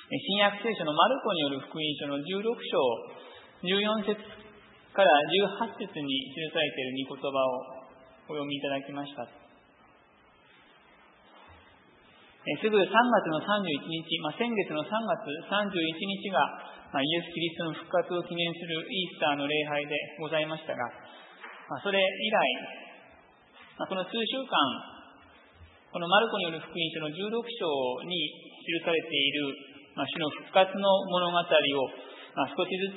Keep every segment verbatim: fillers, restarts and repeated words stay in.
新約聖書のマルコによる福音書のじゅうろく章じゅうよん節からじゅうはち節に記されている御言葉をお読みいただきました。すぐさんがつのさんじゅういちにち、まあ、先月のさんがつさんじゅういちにちが、まあ、イエス・キリストの復活を記念するイースターの礼拝でございましたが、まあ、それ以来、まあ、この数週間、このマルコによる福音書のじゅうろく章に記されている、まあ、主の復活の物語を、まあ、少しずつ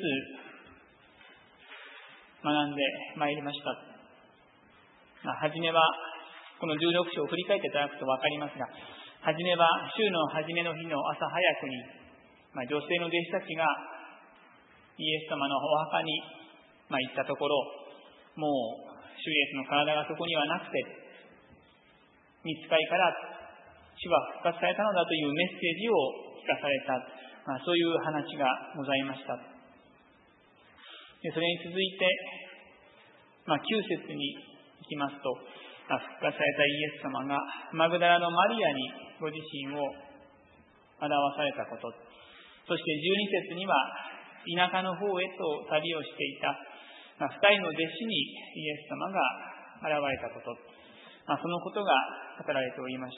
学んでまいりました。まあ、はじめは、このじゅうろく章を振り返っていただくとわかりますが、はじめは週の初めの日の朝早くに、まあ、女性の弟子たちがイエス様のお墓に、まあ、行ったところ、もう主イエスの体がそこにはなくて、御使いから主は復活されたのだというメッセージを聞かされた、まあ、そういう話がございました。でそれに続いて、まあ、きゅう節に行きますと、復活されたイエス様がマグダラのマリアにご自身を表されたこと、そしてじゅうに節には田舎の方へと旅をしていた、まあ、ふたりの弟子にイエス様が現れたこと、まあ、そのことが語られておりました。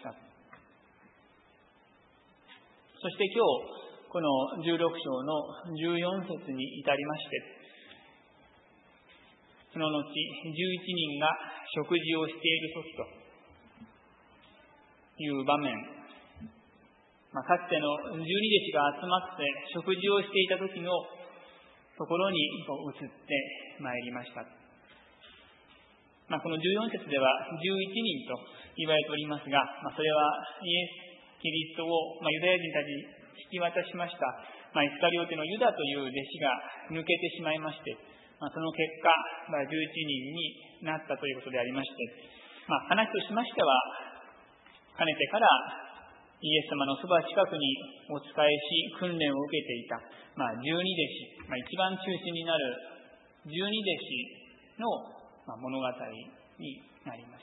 そして今日このじゅうろく章のじゅうよん節に至りまして、その後じゅういちにんが食事をしている時という場面、まあ、かつての十二弟子が集まって食事をしていた時のところに移ってまいりました。まあ、このじゅうよん節ではじゅういちにんと言われておりますが、まあ、それはイエス・キリストを、まあ、ユダヤ人たちに引き渡しました、まあ、イスカリオテのユダという弟子が抜けてしまいまして、まあ、その結果、まあ、じゅういちにんになったということでありまして、まあ、話としましては、かねてからイエス様のそば近くにお仕えし訓練を受けていた、まあ、十二弟子、まあ、一番中心になる十二弟子の、まあ、物語になります。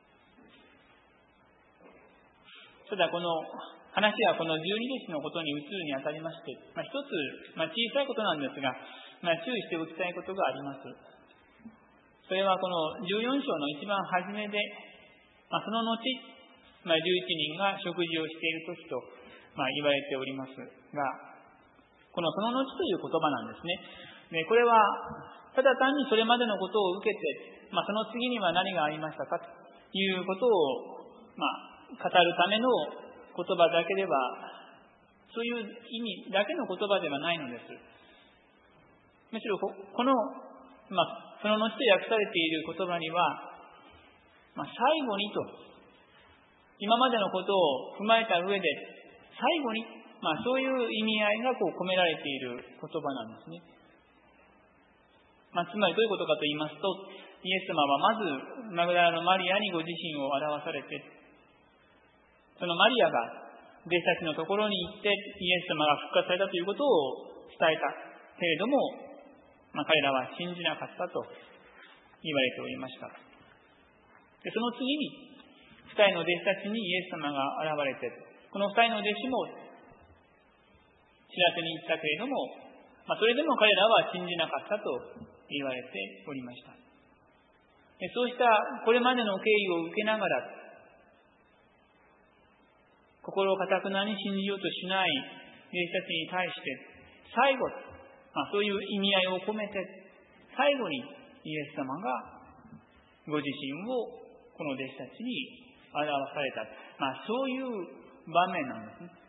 ただこの話はこの十二弟子のことに移るにあたりまして、まあ、一つ、まあ、小さいことなんですが、まあ、注意しておきたいことがあります。それはこのじゅうよん章の一番初めで、まあ、その後、まあ、じゅういちにんが食事をしている時と、まあ、言われておりますが、このその後という言葉なんですね。でこれはただ単にそれまでのことを受けて、まあ、その次には何がありましたかということを、まあ、語るための言葉だけでは、そういう意味だけの言葉ではないのです。むしろこの、まあ、その後と訳されている言葉には、まあ、最後にと、今までのことを踏まえた上で、最後に、まあ、そういう意味合いがこう込められている言葉なんですね。まあ、つまりどういうことかと言いますと、イエス様はまずマグダラのマリアにご自身を表されて、そのマリアが弟子たちのところに行ってイエス様が復活されたということを伝えたけれども、まあ、彼らは信じなかったと言われておりました。でその次に二人の弟子たちにイエス様が現れて、この二人の弟子も知らせに行ったけれども、まあ、それでも彼らは信じなかったと言われておりました。でそうしたこれまでの経緯を受けながら、心をかたくなに信じようとしない弟子たちに対して、最後、まあ、そういう意味合いを込めて、最後にイエス様がご自身をこの弟子たちに表された、まあ、そういう場面なんですね。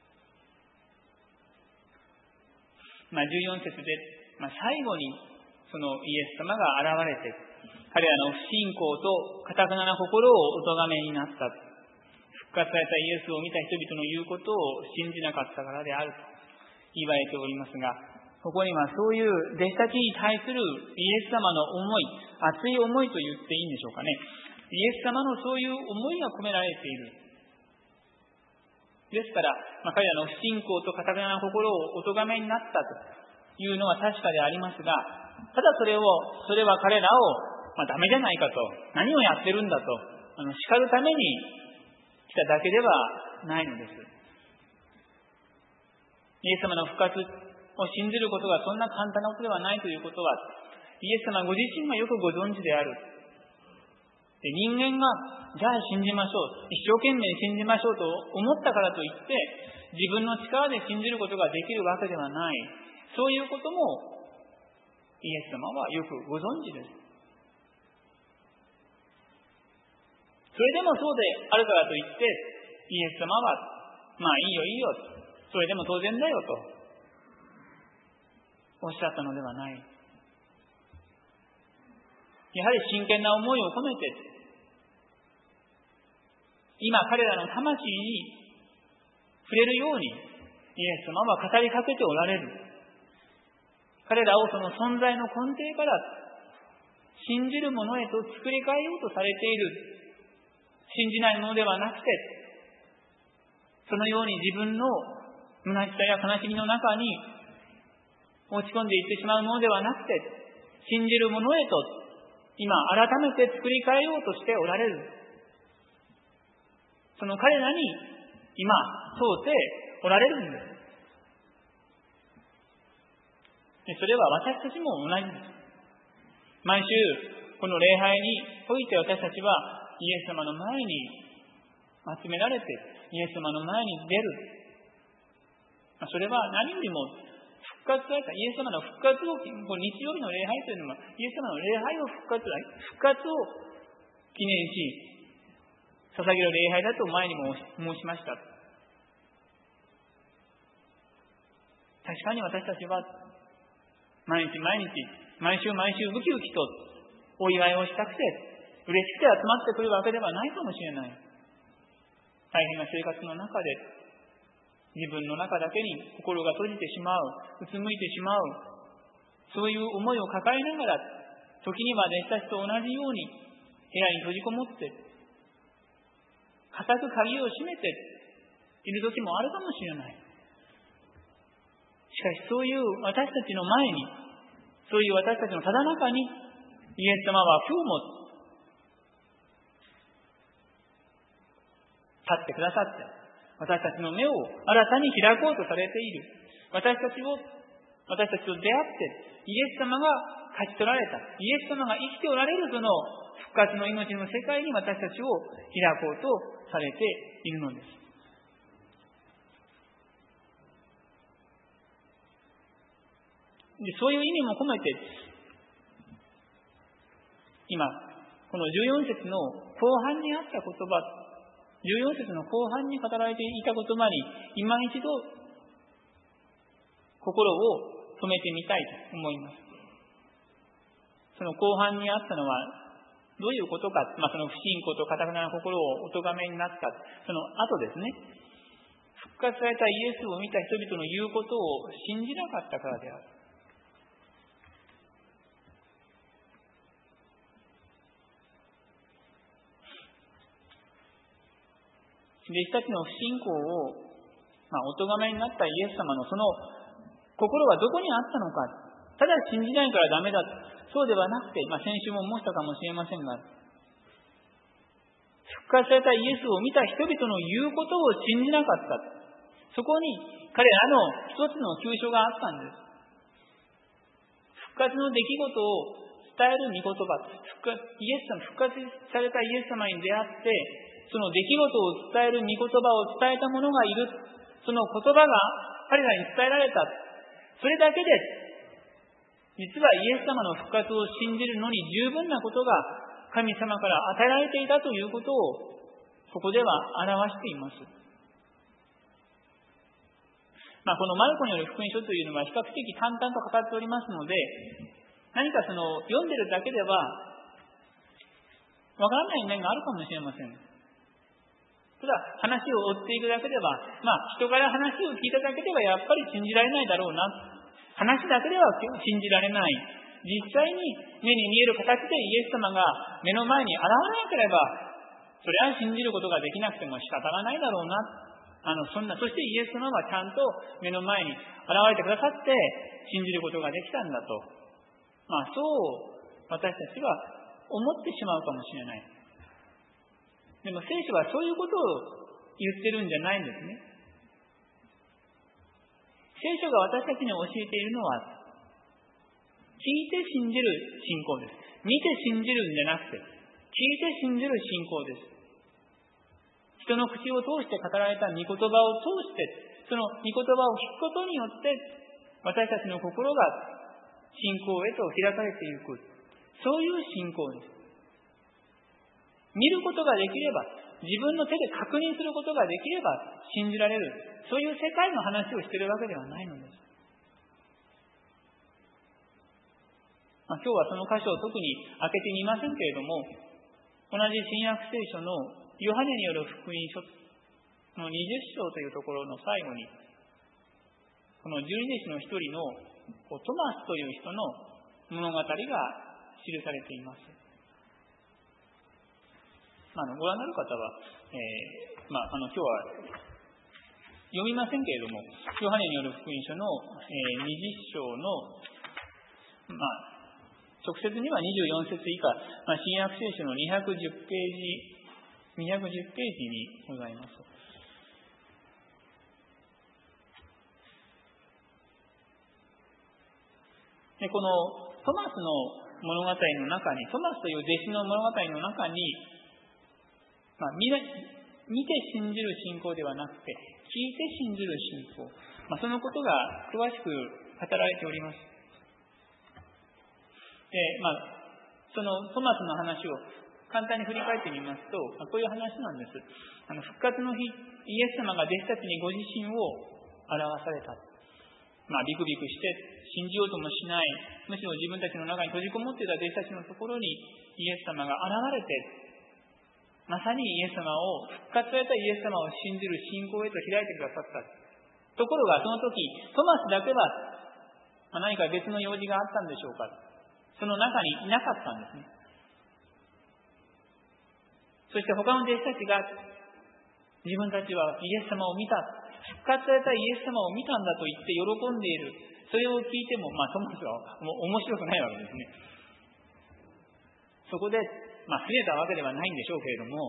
まあ、じゅうよん節で、まあ、最後にそのイエス様が現れて、彼らの不信仰とかたくなな心をお咎めになった。復活されたイエスを見た人々の言うことを信じなかったからであると言われておりますが、ここにはそういう弟子たちに対するイエス様の思い、熱い思いと言っていいんでしょうかね。イエス様のそういう思いが込められている。ですから、まあ、彼らの不信仰とかたくなな心をお咎めになったというのは確かでありますが、ただそれを、それは彼らを、まあ、ダメじゃないかと、何をやってるんだと、あの叱るために来ただけではないのです。 イエス様の復活を信じることがそんな簡単なことではないということは、イエス様ご自身がよくご存知である。で、人間が、じゃあ信じましょう、一生懸命信じましょうと思ったからといって、自分の力で信じることができるわけではない。そういうことも、イエス様はよくご存知です。それでもそうであるからといって、イエス様は、まあいいよいいよ、それでも当然だよとおっしゃったのではない。やはり真剣な思いを込めて、今彼らの魂に触れるように、イエス様は語りかけておられる。彼らをその存在の根底から信じるものへと作り変えようとされている。信じないものではなくて、そのように自分の虚しさや悲しみの中に落ち込んでいってしまうものではなくて、信じるものへと今改めて作り変えようとしておられる。その彼らに今問うておられるんです。でそれは私たちも同じです。毎週この礼拝において私たちはイエス様の前に集められて、イエス様の前に出る。それは何よりも復活されたイエス様の復活を、日曜日の礼拝というのはイエス様の礼拝を復活、復活を記念し、捧げる礼拝だと前にも申しました。確かに私たちは毎日毎日、毎週毎週ウキウキとお祝いをしたくて、嬉しくて集まってくるわけではないかもしれない。大変な生活の中で、自分の中だけに心が閉じてしまう、うつむいてしまう、そういう思いを抱えながら、時には弟子たちと同じように部屋に閉じこもって、固く鍵を閉めている時もあるかもしれない。しかしそういう私たちの前に、そういう私たちのただ中に、イエス様は今日も立ってくださって、私たちの目を新たに開こうとされている。私たちを、私たちと出会って、イエス様が勝ち取られた、イエス様が生きておられるその復活の命の世界に私たちを開こうとされているのです。でそういう意味も込めて、今、このじゅうよん節の後半にあった言葉、じゅうよん節の後半に語られていた言葉に今一度心を止めてみたいと思います。その後半にあったのはどういうことか、まあ、その不信仰と堅くなな心をお咎めになった、その後ですね、復活されたイエスを見た人々の言うことを信じなかったからである。弟子たちの不信仰を、まあ、お咎めになったイエス様のその心はどこにあったのか。ただ信じないからダメだ。そうではなくて、まあ、先週も申したかもしれませんが、復活されたイエスを見た人々の言うことを信じなかった。そこに彼らの一つの急所があったんです。復活の出来事を伝える御言葉、復活イエス様、復活されたイエス様に出会って、その出来事を伝える御言葉を伝えた者がいる。その言葉が彼らに伝えられた。それだけで、実はイエス様の復活を信じるのに十分なことが神様から与えられていたということを、ここでは表しています。まあ、このマルコによる福音書というのは比較的淡々と語っておりますので、何かその読んでるだけではわからない面があるかもしれません。ただ話を追っていくだけでは、まあ人から話を聞いただけではやっぱり信じられないだろうな。話だけでは信じられない。実際に目に見える形でイエス様が目の前に現れなければ、それは信じることができなくても仕方がないだろうな。あのそんなそしてイエス様はちゃんと目の前に現れてくださって信じることができたんだと、まあそう私たちは思ってしまうかもしれない。でも聖書はそういうことを言ってるんじゃないんですね。聖聖書が私たちに教えているのは、聞いて信じる信仰です。見て信じるんじゃなくて、聞いて信じる信仰です。人の口を通して語られた御言葉を通して、その御言葉を聞くことによって、私たちの心が信仰へと開かれていく。そういう信仰です。見ることができれば、自分の手で確認することができれば信じられる。そういう世界の話をしているわけではないのです。まあ、今日はその箇所を特に開けてみませんけれども、同じ新約聖書のヨハネによる福音書のにじゅっ章というところの最後に、この十二弟子の一人のトマスという人の物語が記されています。まあ、ご覧になる方は、えーまあ、あの今日は読みませんけれども、ヨハネによる福音書の、えー、にじゅっ章の、まあ、直接にはにじゅうよん節以下、まあ、新約聖書のにひゃくじゅうページ、にひゃくじゅうページにございます。で、このトマスの物語の中に、トマスという弟子の物語の中に、まあ、見て信じる信仰ではなくて、聞いて信じる信仰、まあ、そのことが詳しく語られております。で、まあ、そのトマスの話を簡単に振り返ってみますと、まあ、こういう話なんです。あの復活の日、イエス様が弟子たちにご自身を表された。まあ、ビクビクして信じようともしない、むしろ自分たちの中に閉じこもっていた弟子たちのところにイエス様が現れて、まさにイエス様を、復活されたイエス様を信じる信仰へと開いてくださった。ところがその時、トマスだけは、まあ、何か別の用事があったんでしょうか。その中にいなかったんですね。そして他の弟子たちが、自分たちはイエス様を見た、復活されたイエス様を見たんだと言って喜んでいる。それを聞いても、まあトマスはもう面白くないわけですね。そこで、まあ、拗ねたわけではないんでしょうけれども、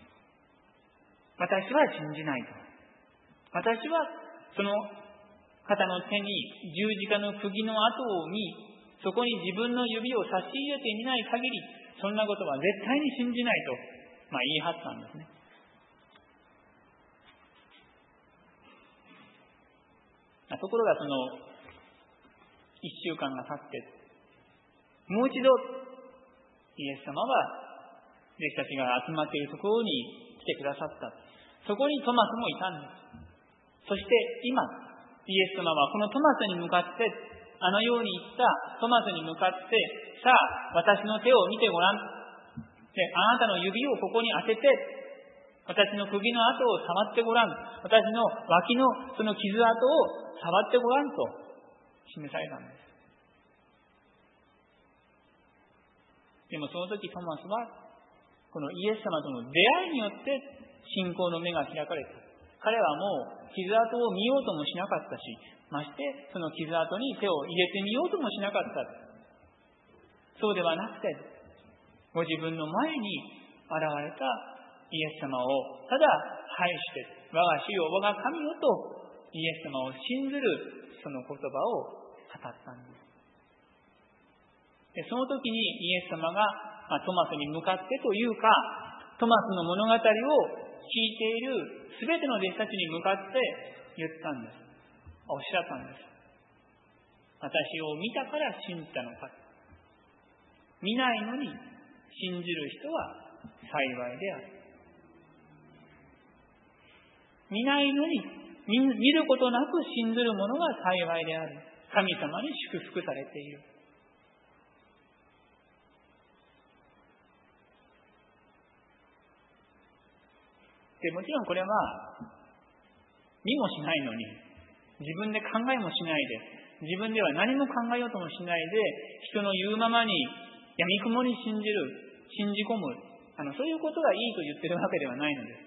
私は信じないと。私はその方の手に十字架の釘の跡を見、そこに自分の指を差し入れてみない限り、そんなことは絶対に信じないと、まあ、言い張ったんですね。ところがその一週間が経って、もう一度イエス様は弟子たちが集まっているところに来てくださった。そこにトマスもいたんです。そして今、イエス様はこのトマスに向かって、あのように言ったトマスに向かって、さあ、私の手を見てごらん。で、あなたの指をここに当てて、私の釘の跡を触ってごらん。私の脇のその傷跡を触ってごらんと示されたんです。でもその時トマスは、このイエス様との出会いによって信仰の目が開かれた。彼はもう傷跡を見ようともしなかったし、ましてその傷跡に手を入れてみようともしなかった。そうではなくて、ご自分の前に現れたイエス様をただ拝して、我が主よ我が神よとイエス様を信ずるその言葉を語ったんです。でその時にイエス様が、まあ、トマスに向かってというか、トマスの物語を聞いているすべての弟子たちに向かって言ったんです。おっしゃったんです。私を見たから信じたのか。見ないのに信じる人は幸いである。見ないのに 見, 見ることなく信ずる者が幸いである。神様に祝福されている。でもちろんこれは見もしないのに、自分で考えもしないで、自分では何も考えようともしないで、人の言うままに闇雲に信じる、信じ込む、あのそういうことがいいと言ってるわけではないのです。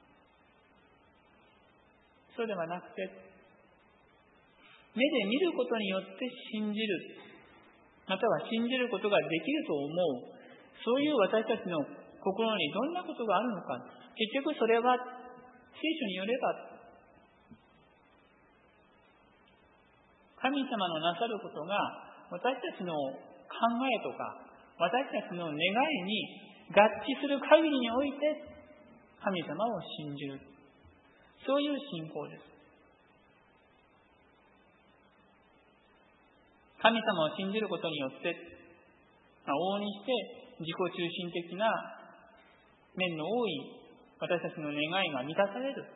そうではなくて、目で見ることによって信じる、または信じることができると思う、そういう私たちの心にどんなことがあるのか。結局それは聖書によれば神様のなさることが私たちの考えとか私たちの願いに合致する限りにおいて神様を信じる、そういう信仰です。神様を信じることによって、まあ、往々にして自己中心的な面の多い私たちの願いが満たされる。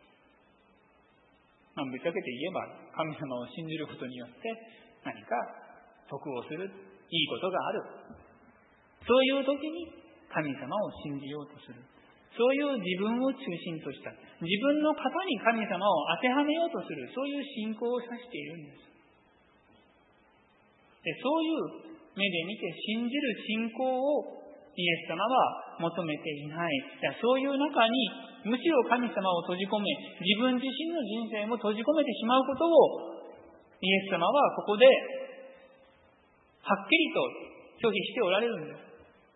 まあ、ぶっちゃけて言えば神様を信じることによって何か得をする、いいことがある。そういう時に神様を信じようとする。そういう自分を中心とした自分の型に神様を当てはめようとする、そういう信仰を指しているんです。でそういう目で見て信じる信仰をイエス様は求めていない。そういう中にむしろ神様を閉じ込め、自分自身の人生も閉じ込めてしまうことをイエス様はここではっきりと拒否しておられるんです。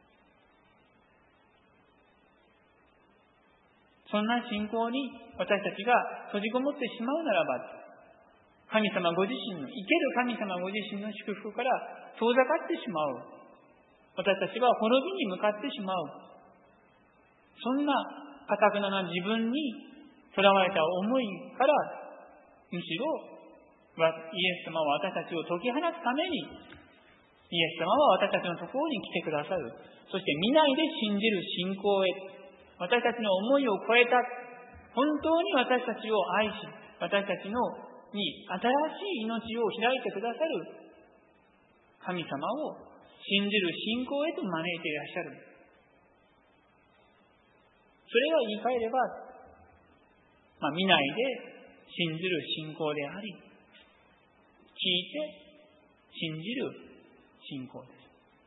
そんな信仰に私たちが閉じこもってしまうならば、神様ご自身の、生ける神様ご自身の祝福から遠ざかってしまう。私たちは滅びに向かってしまう。そんな堅くなな自分にとらわれた思いから、むしろイエス様は私たちを解き放つために、イエス様は私たちのところに来てくださる。そして見ないで信じる信仰へ、私たちの思いを超えた、本当に私たちを愛し、私たちのに新しい命を開いてくださる神様を信じる信仰へと招いていらっしゃる。それは言い換えれば、まあ、見ないで信じる信仰であり、聞いて信じる信仰です。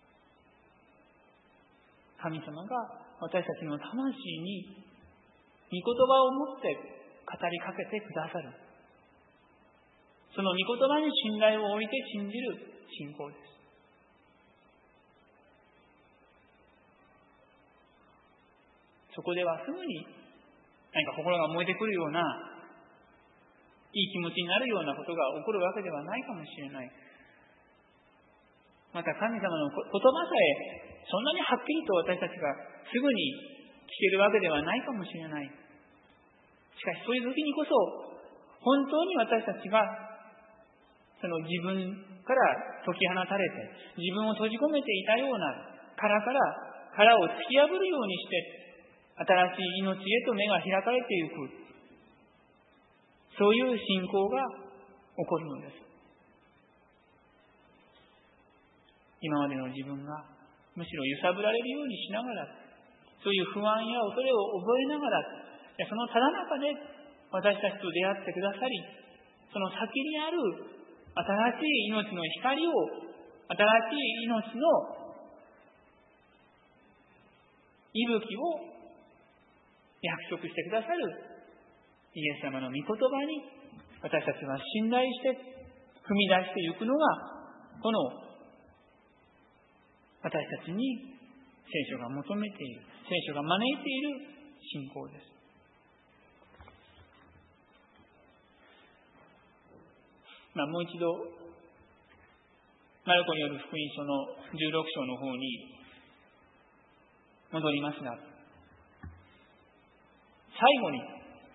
神様が私たちの魂に御言葉を持って語りかけてくださる。その御言葉に信頼を置いて信じる信仰です。そこではすぐに何か心が燃えてくるような、いい気持ちになるようなことが起こるわけではないかもしれない。また神様の言葉さえそんなにはっきりと私たちがすぐに聞けるわけではないかもしれない。しかしそういう時にこそ本当に私たちがその自分から解き放たれて自分を閉じ込めていたような殻から殻を突き破るようにして新しい命へと目が開かれていく、そういう信仰が起こるのです。今までの自分がむしろ揺さぶられるようにしながら、そういう不安や恐れを覚えながら、そのただ中で私たちと出会ってくださり、その先にある新しい命の光を、新しい命の息吹を約束してくださるイエス様の御言葉に私たちは信頼して踏み出していくのが、この私たちに聖書が求めている、聖書が招いている信仰です。まあ、もう一度マルコによる福音書のじゅうろく章の方に戻りますが、最後に、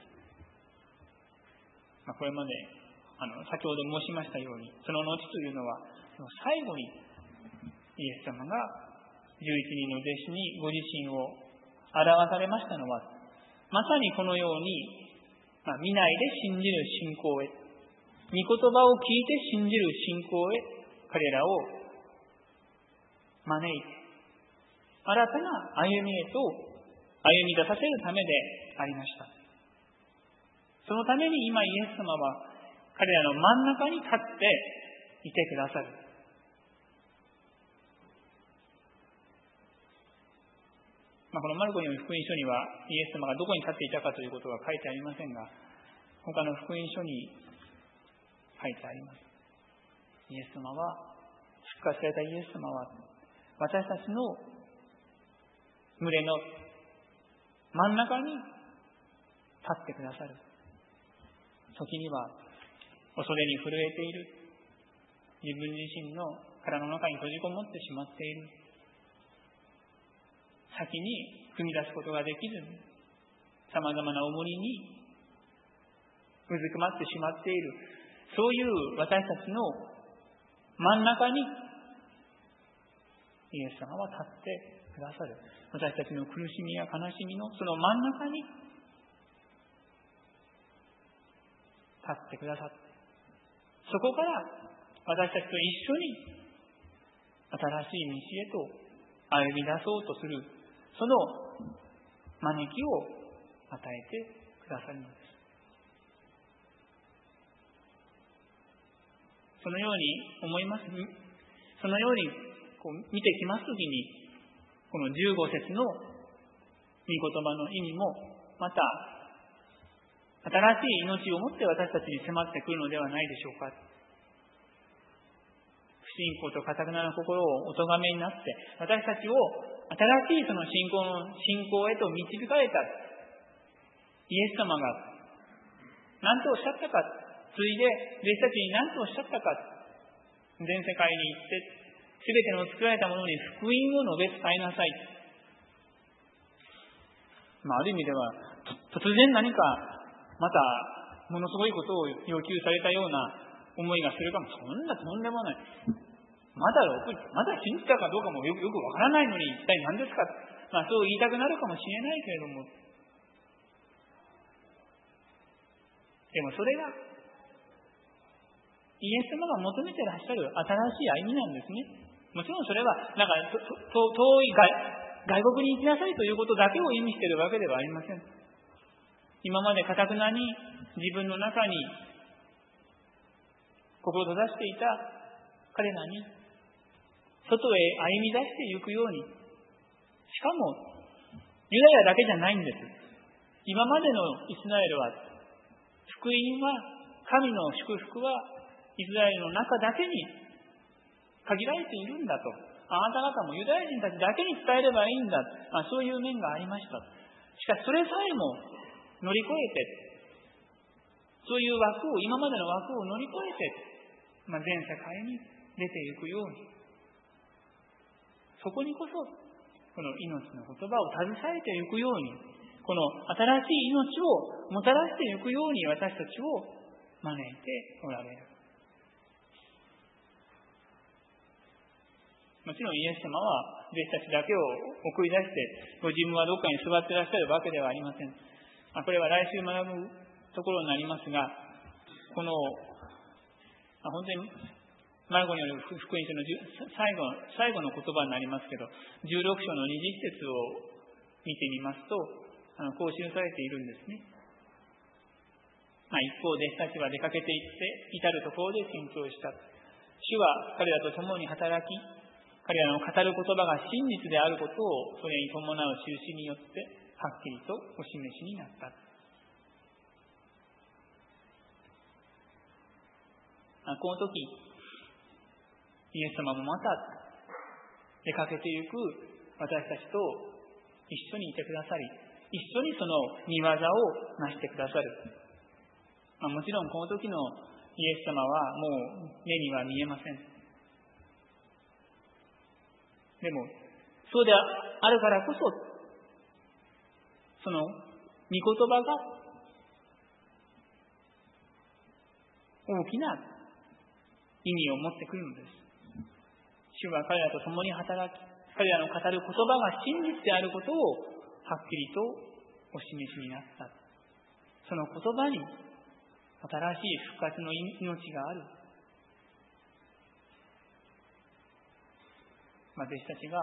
まあ、これまであの先ほど申しましたように、その後というのはその最後にイエス様がじゅういちにんの弟子にご自身を表されましたのは、まさにこのように、まあ、見ないで信じる信仰へ、御言葉を聞いて信じる信仰へ彼らを招いて、新たな歩みへと歩み出させるためでありました。そのために今イエス様は彼らの真ん中に立っていてくださる。まあ、このマルコによる福音書にはイエス様がどこに立っていたかということは書いてありませんが、他の福音書に書いてあります。イエス様は、復活されたイエス様は私たちの群れの真ん中に立ってくださる。時には恐れに震えている、 自分自身の殻の中に閉じこもってしまっている。先に踏み出すことができずに、さまざまな重荷にうずくまってしまっている。そういう私たちの真ん中にイエス様は立ってくださる。私たちの苦しみや悲しみのその真ん中に立ってくださって、そこから私たちと一緒に新しい道へと歩み出そうとする、その招きを与えてくださるのです。そのように思います。そのようにこう見てきますときに、このじゅうご節の御言葉の意味もまた新しい命をもって私たちに迫ってくるのではないでしょうか。不信仰と堅くなる心をお咎めになって、私たちを新しいその信仰の信仰へと導かれたイエス様が何とおっしゃったか、ついで弟子たちに何とおっしゃったか、全世界に行ってすべての作られたものに福音を述べ伝えなさい。まあ、ある意味では突然何かまたものすごいことを要求されたような思いがするかも。そんなとんでもない。まだまだ信じたかどうかもよくよくわからないのに一体何ですか。まあそう言いたくなるかもしれないけれども、でもそれがイエス様が求めてらっしゃる新しい歩みなんですね。もちろんそれはなんか遠い外国に行きなさいということだけを意味しているわけではありません。今まで堅くなに自分の中に心を閉ざしていた彼らに外へ歩み出していくように、しかもユダヤだけじゃないんです。今までのイスラエルは福音は、神の祝福はイスラエルの中だけに限られているんだと。あなた方もユダヤ人たちだけに伝えればいいんだ、まあ、そういう面がありました。しかしそれさえも乗り越えて、そういう枠を、今までの枠を乗り越えて、まあ、全世界に出ていくように、そこにこそこの命の言葉を携えていくように、この新しい命をもたらしていくように私たちを招いておられる。もちろんイエス様は弟子たちだけを送り出してご自分はどっかに座っていらっしゃるわけではありません。これは来週学ぶところになりますが、この本当にマルコによる福音書の最後最後の言葉になりますけど、じゅうろく章のにじゅっ節を見てみますと、あのこう記されているんですね。まあ、一方、弟子たちは出かけていって至るところで宣教した。主は彼らと共に働き、彼らの語る言葉が真実であることをそれに伴う印によってはっきりとお示しになった。この時、イエス様もまた出かけていく私たちと一緒にいてくださり、一緒にその御業をなしてくださる。まあ、もちろんこの時のイエス様はもう目には見えません。でもそうであるからこそ、その御言葉が大きな意味を持ってくるのです。主は彼らと共に働き、彼らの語る言葉が真実であることをはっきりとお示しになった。その言葉に新しい復活の命がある。まあ、弟子たちが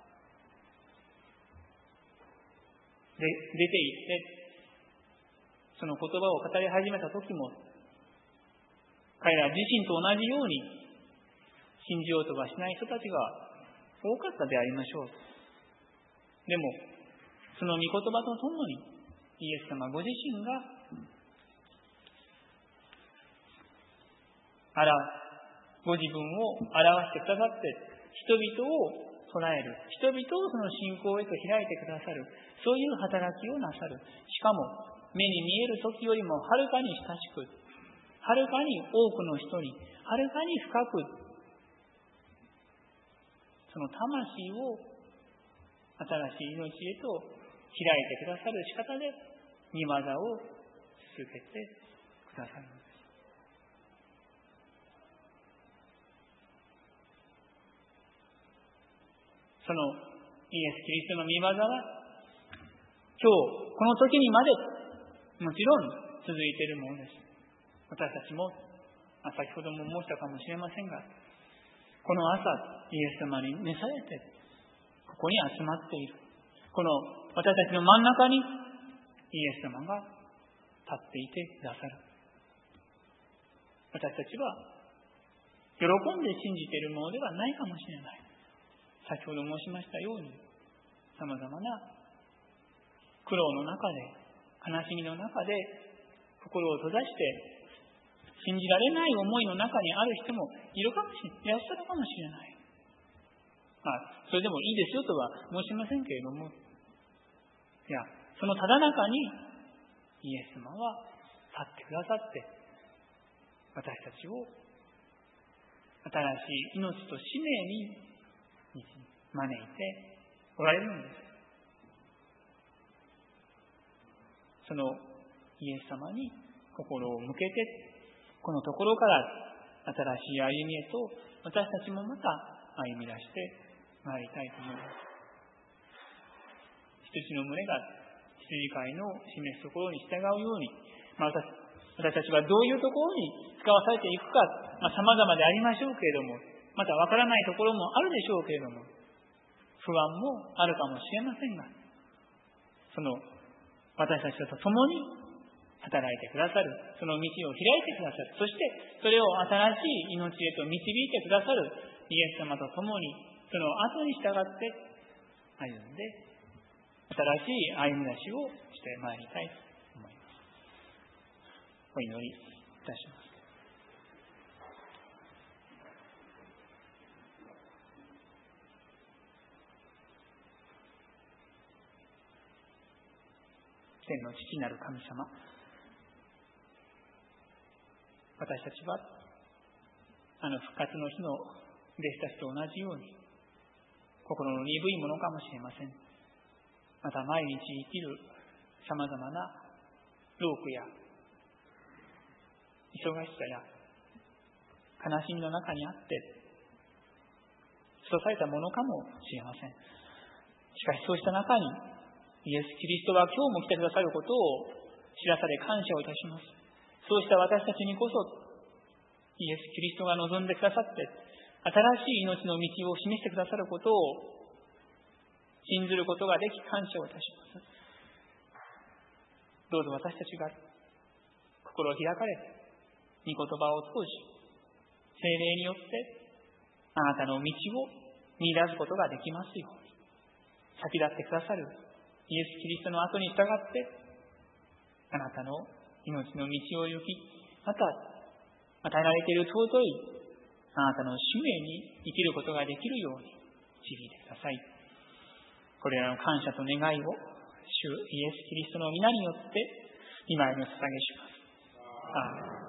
で出て行ってその言葉を語り始めた時も、彼ら自身と同じように信じようとはしない人たちが多かったでありましょう。でもその御言葉とともにイエス様ご自身があらご自分を表してくださって、人々を捉える、人々をその信仰へと開いてくださる、そういう働きをなさる。しかも目に見える時よりもはるかに親しく、 はるかに多くの人に、はるかに深く、その魂を新しい命へと開いてくださる仕方で、御業を続けてくださるのです。そのイエス・キリストの御業は、今日、この時にまで、もちろん続いているものです。私たちも、先ほども申したかもしれませんが、この朝、イエス様に召されて、ここに集まっている。この私たちの真ん中に、イエス様が立っていてくださる。私たちは、喜んで信じているものではないかもしれない。先ほど申しましたように、様々な苦労の中で、悲しみの中で、心を閉ざして、信じられない思いの中にある人もいるかもしれない、いらっしゃるかもしれない。まあ、それでもいいですよとは申しませんけれども、いや、そのただ中にイエス様は立ってくださって、私たちを新しい命と使命に招いておられるのです。そのイエス様に心を向けて、このところから新しい歩みへと私たちもまた歩み出してまいりたいと思います。羊の群れが羊飼いの示すところに従うように、まあ、私, 私たちはどういうところに使わされていくか、まあ、様々でありましょうけれども、またわからないところもあるでしょうけれども、不安もあるかもしれませんが、その私たちと共に働いてくださる、その道を開いてくださる、そしてそれを新しい命へと導いてくださるイエス様と共に、その後に従って歩んで新しい歩み出しをしてまいりたいと思います。お祈りいたします。天の父なる神様、私たちはあの復活の日の弟子たちと同じように心の鈍いものかもしれません。また毎日生きるさまざまな労苦や忙しさや悲しみの中にあって閉ざされたものかもしれません。しかしそうした中にイエス・キリストは今日も来てくださることを知らされ感謝をいたします。そうした私たちにこそイエス・キリストが望んでくださって新しい命の道を示してくださることを信ずることができ感謝をいたします。どうぞ私たちが心を開かれて御言葉を通し聖霊によってあなたの道を見出すことができますように、先立ってくださるイエス・キリストの後に従ってあなたの命の道を行き、また与えられている尊いあなたの使命に生きることができるように導いてください。これらの感謝と願いを主イエス・キリストの皆によって御前にお捧げします。アーメン。